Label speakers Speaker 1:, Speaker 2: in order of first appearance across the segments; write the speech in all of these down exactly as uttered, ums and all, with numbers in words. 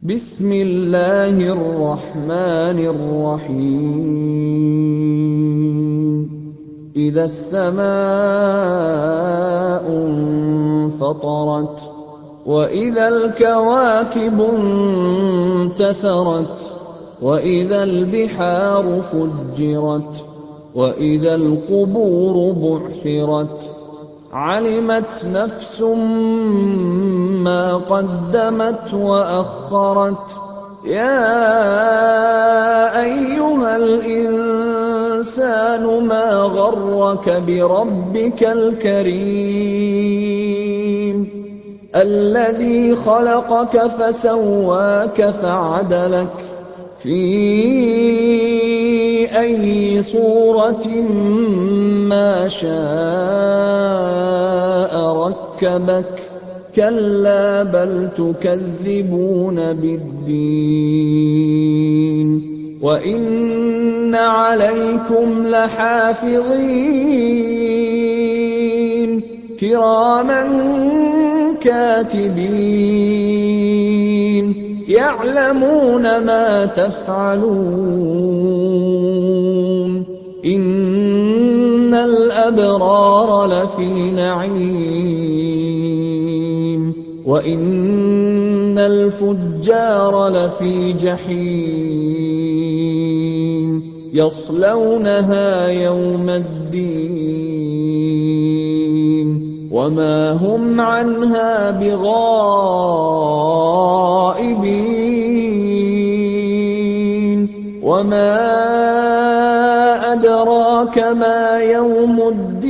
Speaker 1: بِسْمِ اللَّهِ الرَّحْمَٰنِ الرَّحِيمِ إِذَا السَّمَاءُ انفَطَرَتْ وَإِذَا الْكَوَاكِبُ انتَثَرَتْ وَإِذَا الْبِحَارُ فُجِّرَتْ وَإِذَا الْقُبُورُ بُعْثِرَتْ عَلِمَتْ نَفْسٌ مَّا قَدَّمَتْ وَأَخَّرَتْ يَا أَيُّهَا الْإِنسَانُ مَا غَرَّكَ بِرَبِّكَ الْكَرِيمِ الَّذِي خَلَقَكَ فَسَوَّاكَ فَعَدَلَكَ فِي أَيِّ صُورَةٍ مَّا شَاءَ رَكَّبَكَ كَلَّا بَلْ تُكَذِّبُونَ بِالدِّينِ وَإِنَّ عَلَيْكُمْ لَحَافِظِينَ كِرَامًا كَاتِبِينَ يَعْلَمُونَ مَا تَفْعَلُونَ إِنَّ الْأَبْرَارَ لَفِي نَعِيمٍ وَإِنَّ الْفُجَّارَ لَفِي جَحِيمٍ يَصْلَوْنَهَا يَوْمَ الدِّينِ وَمَا هُمْ عَنْهَا بِغَائِبِينَ وَمَا أَدْرَاكَ مَا يَوْمُ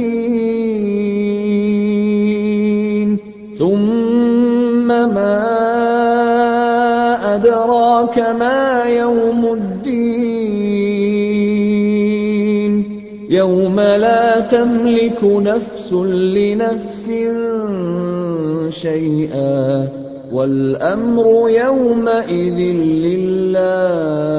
Speaker 1: الدِّينِ ثُمَّ مَا أَدْرَاكَ مَا يَوْمُ الدِّينِ يَوْمَ لَا تَمْلِكُ نَفْسٌ لِّنَفْسٍ شَيْئًا وَالْأَمْرُ يَوْمَئِذٍ لِّلَّهِ